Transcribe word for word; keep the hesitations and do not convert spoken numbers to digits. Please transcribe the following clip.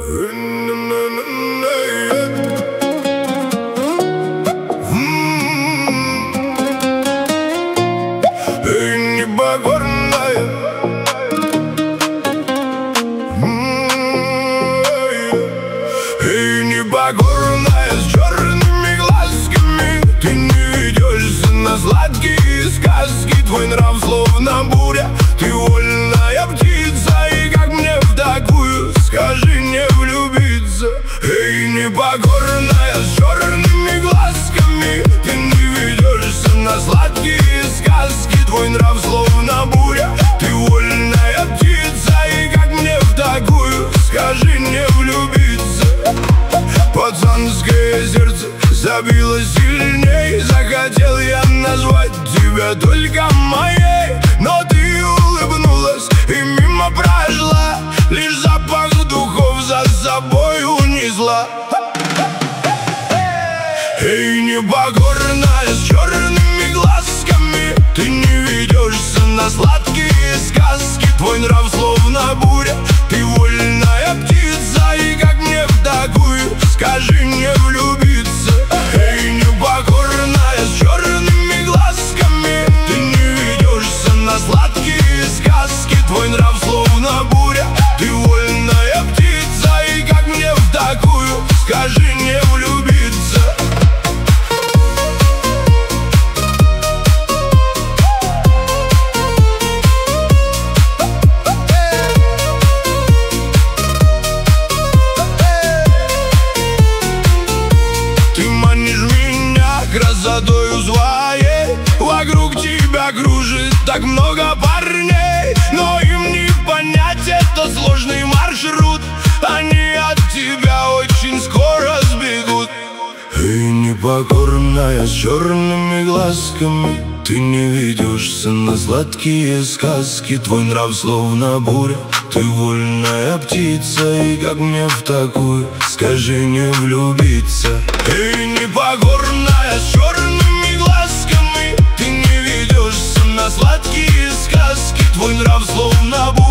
Эй, непокорная, эй, непокорная, с черными глазками. Ты не ведешься на сладкие сказки. Твой нрав словно буря, ты вольная птица. И как мне в такую, скажи, не влюбиться? Эй, непокорная, с черными глазками. Ты не ведешься на сладкие сказки. Твой нрав словно буря, ты вольная птица. И как мне в такую, скажи, не влюбиться? Пацанское сердце забилось сильней. Захотел я назвать тебя только моей, но ты улыбнулась и мимо прошла. Лишь запах духов за собой унесла. Эй, непокорная, с черными глазками. Ты не ведешься на сладкие сказки. Твой нрав словно буря, ты вольная птица. И как мне в такую, скажи, не влюбиться? Эй, непокорная, с черными глазками. Ты не ведешься на сладкие сказки. Твой нрав словно буря, ты вольная птица. И как мне в такую, скажи, не влюбиться? Красотою своей вокруг тебя кружит так много парней, но им не понять этот сложный маршрут. Они от тебя очень скоро сбегут. Эй, непокорная, с черными глазками. Ты не ведешься на сладкие сказки. Твой нрав словно буря, ты вольная птица. И как мне в такую, скажи, не влюбиться? Эй, непокорная, с черными глазками. Ты не ведешься на сладкие сказки. Твой нрав словно буря,